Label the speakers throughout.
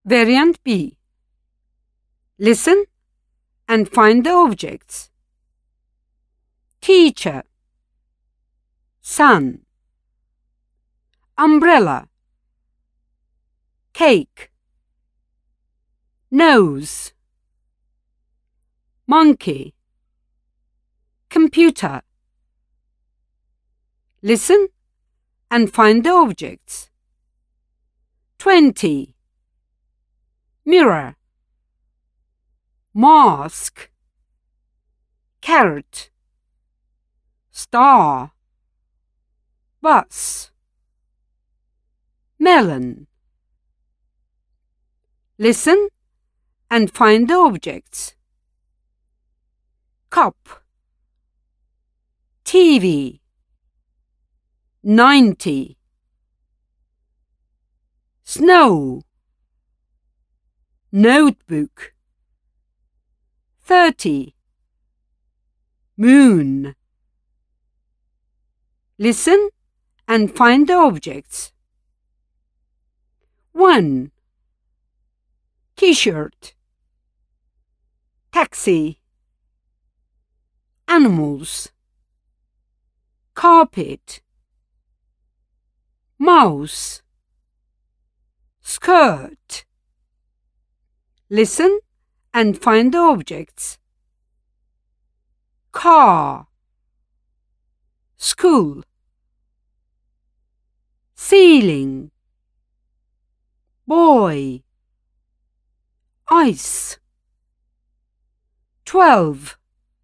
Speaker 1: Variant B. Listen and find the objects. Teacher, sun, umbrella, cake, nose, monkey, computer. Listen and find the objects. 20. Mirror, mask, carrot, star, bus, melon. Listen and find the objects. Cup, TV, 90, snow, notebook, 30, moon. Listen and find the objects. 1. T-shirt, taxi, animals, carpet, mouse, skirt. Listen and find the objects. Car, school, ceiling, boy, ice. 12.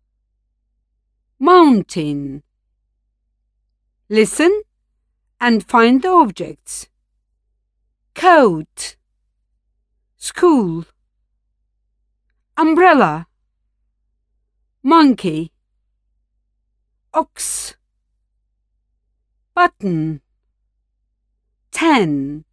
Speaker 1: Mountain. Listen and find the objects. Coat, school, umbrella, monkey, ox, button, 10.